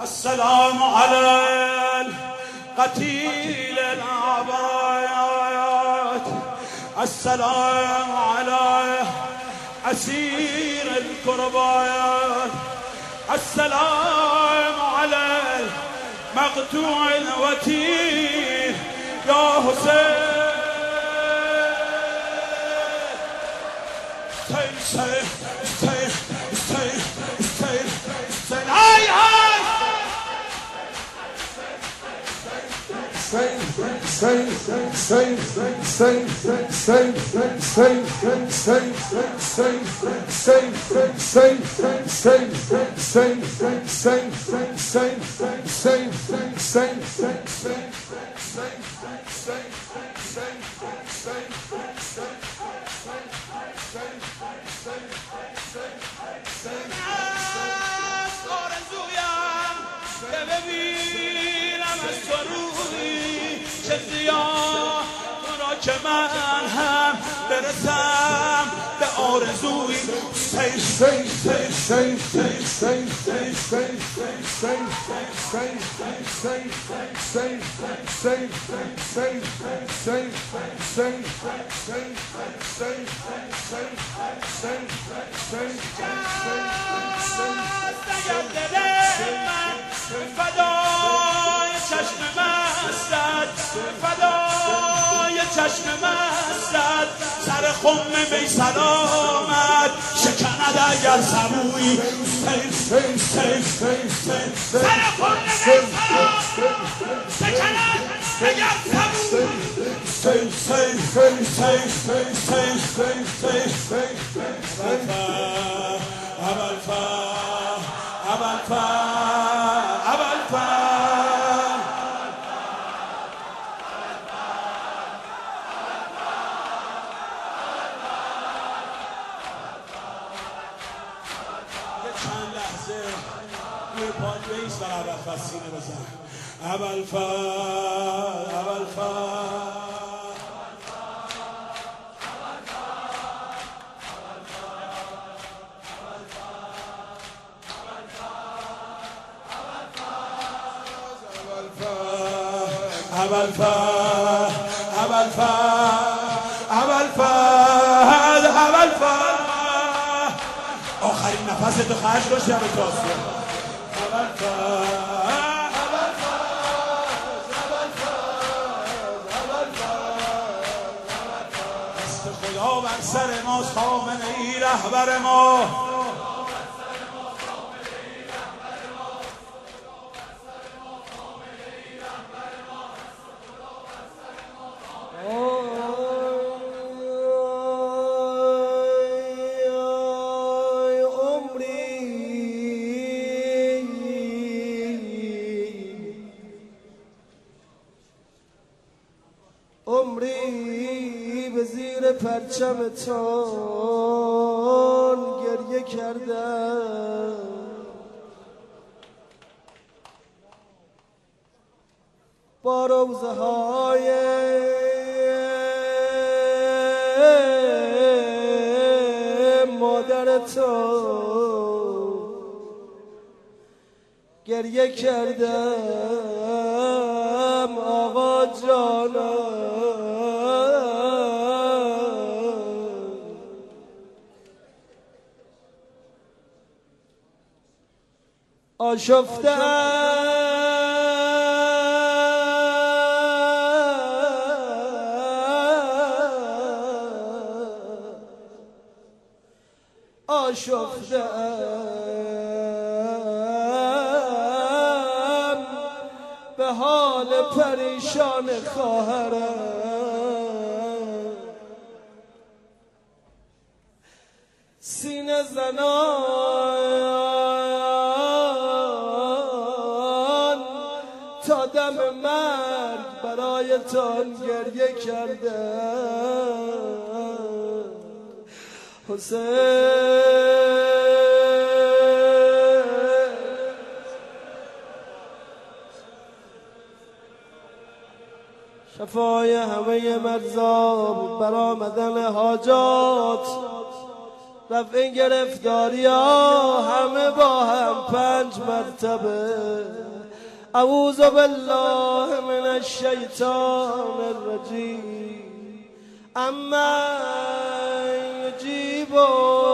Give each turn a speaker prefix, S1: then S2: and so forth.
S1: السلام على القتيل العبايات، السلام على أسير الكربايات، السلام على المقطوع الوتير يا حسين. که من هم برسم به آرزوی فدای چشم مستت، فدای چشم مستت، سر خم می سلامت شکند اگر سبوی. سر خم می سلامت شکند اگر چند لحظه روی پاک بیست و ابوالفضل سینه بزن. ابوالفضل آخرین نفس تو خرج رو شب تاسو. دست خدا بر سر ماست، خامنه ای رهبر ما.
S2: عمری به زیر پرچمتان گریه کردم، با روزه های مادرتان گریه کردم آقا جانم. آشفته آشفتم به حال پریشان خواهرم، سینه زنان تا دم مرگ برایتان گریه کردم. حسین شفای همه مرزا برآمدن حاجات رفع گرفتاری ها همه با هم 5 مرتبه. اعوذ بالله من الشیطان الرجیم. اما یجیب